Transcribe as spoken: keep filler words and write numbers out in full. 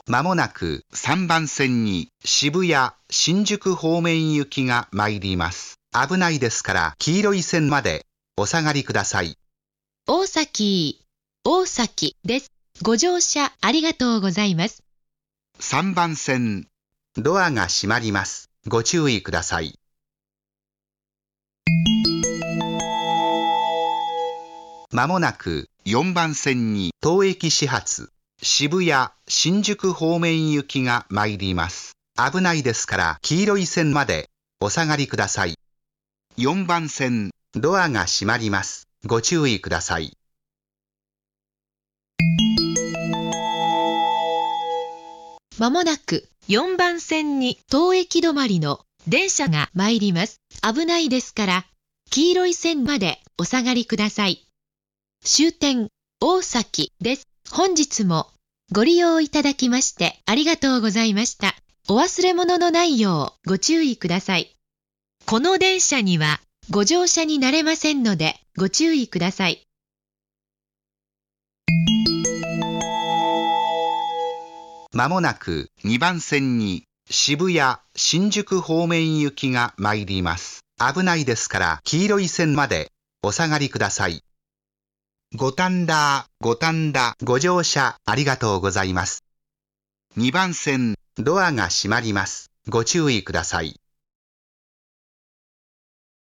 まもなくさんばん線に渋谷、新宿方面行きが参ります。危ないですから黄色い線までお下がりください。 大崎、大崎です。ご乗車ありがとうございます。 さんばん線、ドアが閉まります。ご注意ください。まもなくよんばん線に当駅始発、渋谷、新宿方面行きが参ります。危ないですから黄色い線までお下がりください。よんばん線、ドアが閉まります。ご注意ください。 まもなくよんばん線に当駅止まりの電車が参ります。危ないですから黄色い線までお下がりください。終点、大崎です。本日もご利用いただきましてありがとうございました。お忘れ物のないようご注意ください。この電車にはご乗車になれませんのでご注意ください。 まもなくにばん線に渋谷、新宿方面行きが参ります。危ないですから黄色い線までお下がりください。五反田、五反田、ご乗車ありがとうございます。にばん線、ドアが閉まります。ご注意ください。